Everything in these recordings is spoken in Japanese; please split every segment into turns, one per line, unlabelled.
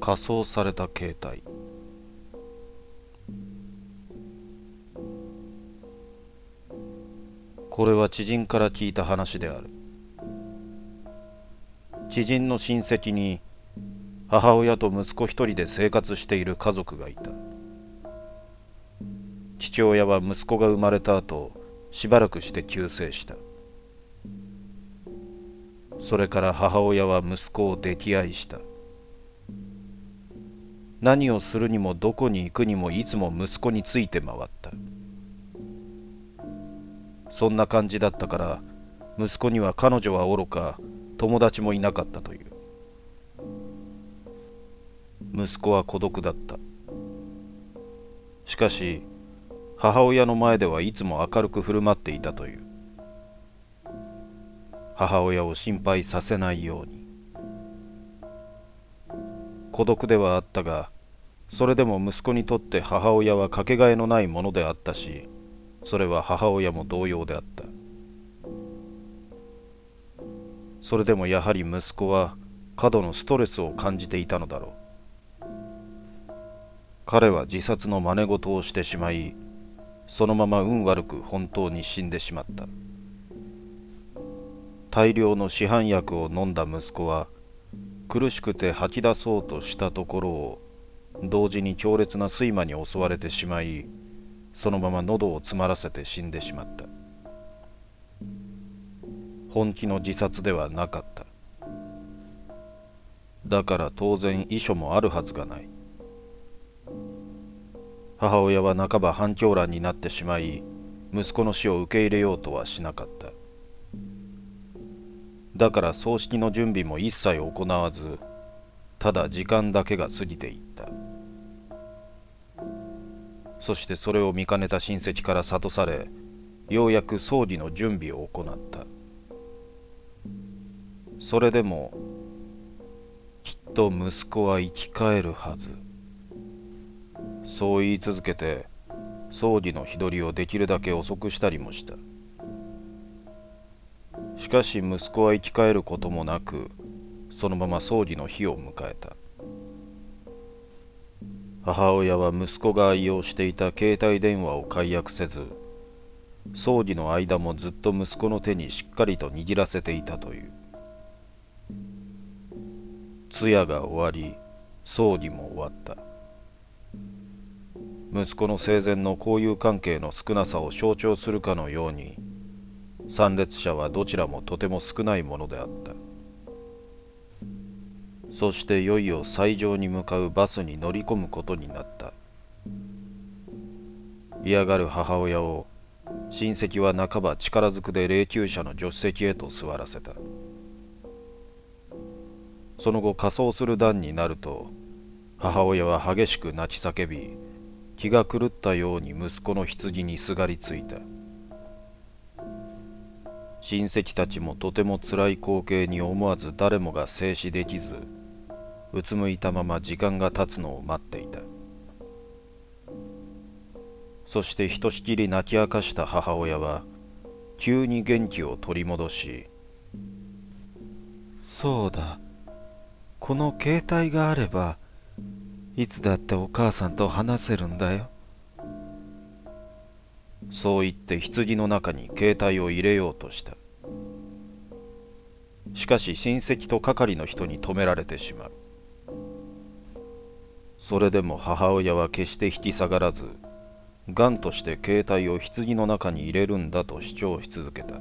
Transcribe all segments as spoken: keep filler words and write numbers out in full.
仮装された携帯。これは知人から聞いた話である。知人の親戚に母親と息子一人で生活している家族がいた。父親は息子が生まれた後、しばらくして急逝した。それから母親は息子を溺愛した。何をするにもどこに行くにもいつも息子について回った。そんな感じだったから息子には彼女はおろか友達もいなかったという。息子は孤独だった。しかし母親の前ではいつも明るく振る舞っていたという。母親を心配させないように。孤独ではあったが、それでも息子にとって母親はかけがえのないものであったし、それは母親も同様であった。それでもやはり息子は過度のストレスを感じていたのだろう。彼は自殺の真似事をしてしまい、そのまま運悪く本当に死んでしまった。大量の市販薬を飲んだ息子は苦しくて吐き出そうとしたところを同時に強烈な睡魔に襲われてしまい、そのまま喉を詰まらせて死んでしまった。本気の自殺ではなかった。だから当然遺書もあるはずがない。母親は半ば半狂乱になってしまい、息子の死を受け入れようとはしなかった。だから葬式の準備も一切行わず、ただ時間だけが過ぎていった。そしてそれを見かねた親戚から諭され、ようやく葬儀の準備を行った。それでもきっと息子は生き返るはず、そう言い続けて葬儀の日取りをできるだけ遅くしたりもした。しかし息子は生き返ることもなく、そのまま葬儀の日を迎えた。母親は息子が愛用していた携帯電話を解約せず、葬儀の間もずっと息子の手にしっかりと握らせていたという。通夜が終わり、葬儀も終わった。息子の生前の交友関係の少なさを象徴するかのように、参列者はどちらもとても少ないものであった。そしていよいよ斎場に向かうバスに乗り込むことになった。嫌がる母親を親戚は半ば力ずくで霊柩車の助手席へと座らせた。その後仮装する段になると、母親は激しく泣き叫び、気が狂ったように息子の棺にすがりついた。親戚たちもとてもつらい光景に思わず誰もが静止できず、うつむいたまま時間が経つのを待っていた。そしてひとしきり泣き明かした母親は急に元気を取り戻し、
そうだ、この携帯があればいつだってお母さんと話せるんだよ。
そう言って棺の中に携帯を入れようとした。しかし親戚と係の人に止められてしまう。それでも母親は決して引き下がらず、頑として携帯を棺の中に入れるんだと主張し続けた。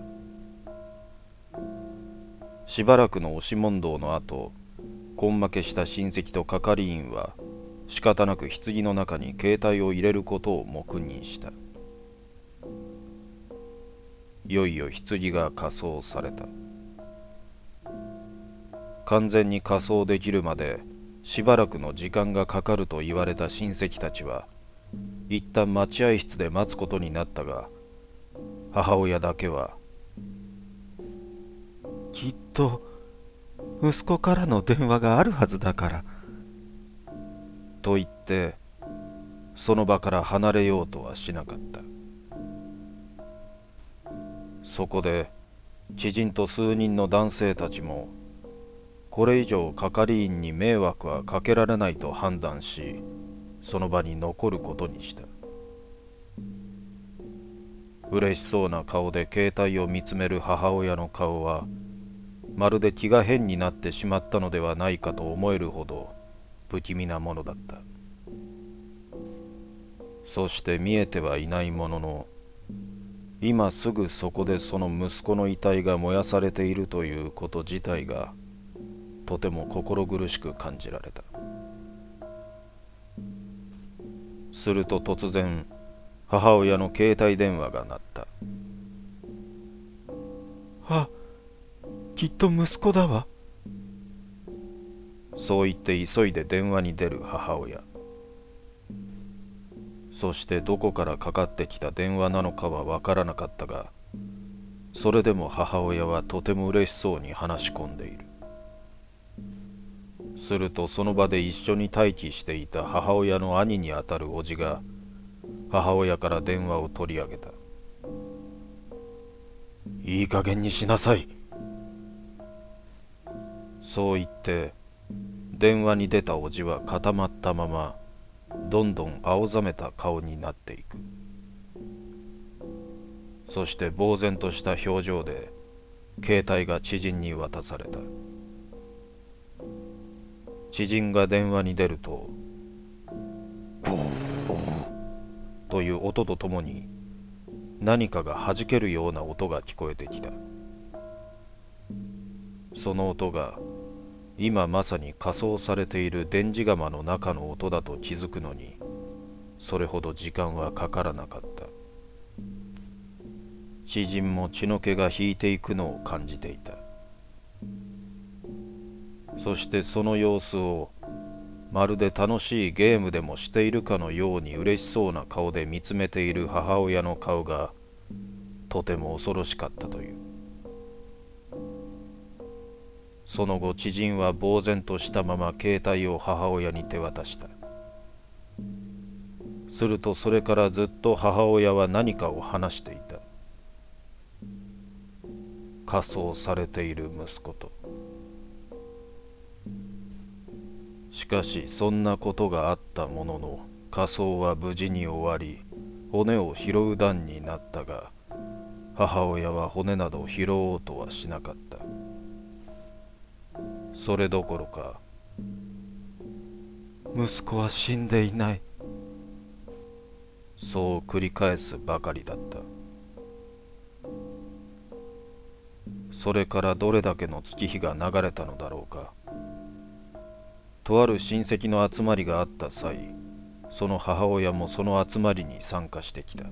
しばらくの押し問答の後、根負けした親戚と係員は仕方なく棺の中に携帯を入れることを黙認した。いよいよ棺が火葬された。完全に火葬できるまでしばらくの時間がかかると言われた親戚たちは一旦待合室で待つことになったが、母親だけは
きっと息子からの電話があるはずだから
と言ってその場から離れようとはしなかった。そこで知人と数人の男性たちもこれ以上係員に迷惑はかけられないと判断し、その場に残ることにした。嬉しそうな顔で携帯を見つめる母親の顔は、まるで気が変になってしまったのではないかと思えるほど不気味なものだった。そして見えてはいないものの、今すぐそこでその息子の遺体が燃やされているということ自体がとても心苦しく感じられた。すると突然、母親の携帯電話が鳴った。
あ、きっと息子だわ。
そう言って急いで電話に出る母親。そしてどこからかかってきた電話なのかはわからなかったが、それでも母親はとても嬉しそうに話し込んでいる。するとその場で一緒に待機していた母親の兄にあたる叔父が母親から電話を取り上げた。
いい加減にしなさい。
そう言って電話に出た叔父は固まったままどんどん青ざめた顔になっていく。そして呆然とした表情で携帯が知人に渡された。知人が電話に出ると、ゴーという音とともに何かが弾けるような音が聞こえてきた。その音が今まさに仮装されている電磁釜の中の音だと気づくのに、それほど時間はかからなかった。知人も血の気が引いていくのを感じていた。そしてその様子をまるで楽しいゲームでもしているかのように嬉しそうな顔で見つめている母親の顔がとても恐ろしかったという。その後知人は呆然としたまま携帯を母親に手渡した。するとそれからずっと母親は何かを話していた。仮装されている息子と。しかしそんなことがあったものの、仮装は無事に終わり、骨を拾う段になったが、母親は骨など拾おうとはしなかった。それどころか、
息子は死んでいない。
そう繰り返すばかりだった。それからどれだけの月日が流れたのだろうか。とある親戚の集まりがあった際、その母親もその集まりに参加してきた。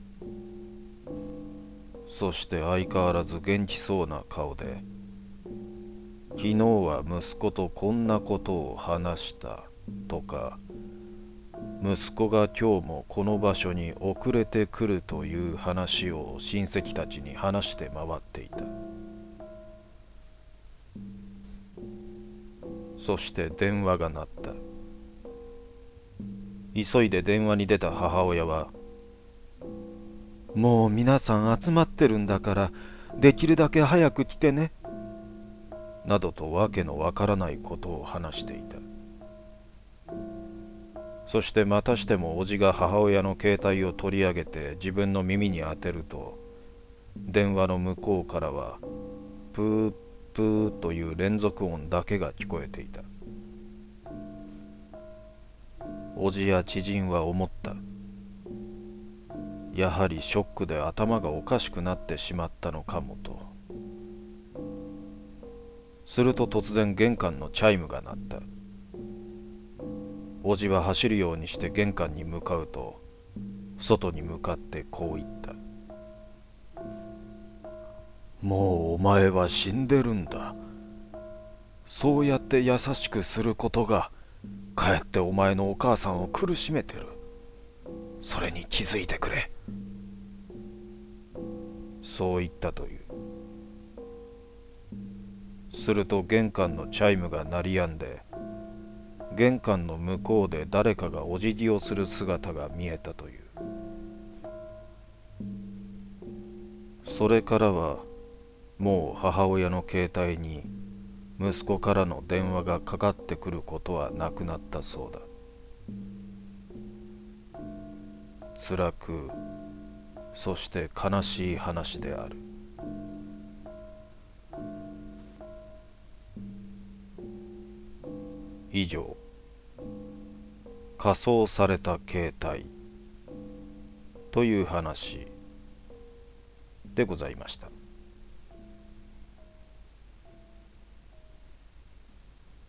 そして相変わらず元気そうな顔で、昨日は息子とこんなことを話したとか、息子が今日もこの場所に遅れてくるという話を親戚たちに話して回っていた。そして電話が鳴った。急いで電話に出た母親は、
もう皆さん集まってるんだからできるだけ早く来てね、
などとわけのわからないことを話していた。そしてまたしても叔父が母親の携帯を取り上げて自分の耳に当てると、電話の向こうからはプープーという連続音だけが聞こえていた。叔父や知人は思った。やはりショックで頭がおかしくなってしまったのかもと。すると突然玄関のチャイムが鳴った。叔父は走るようにして玄関に向かうと、外に向かってこう言った。
もうお前は死んでるんだ。そうやって優しくすることがかえってお前のお母さんを苦しめてる。それに気づいてくれ。
そう言ったという。すると玄関のチャイムが鳴り止んで、玄関の向こうで誰かがお辞儀をする姿が見えたという。それからはもう母親の携帯に息子からの電話がかかってくることはなくなったそうだ。辛く、そして悲しい話である。以上、仮装された携帯という話でございました。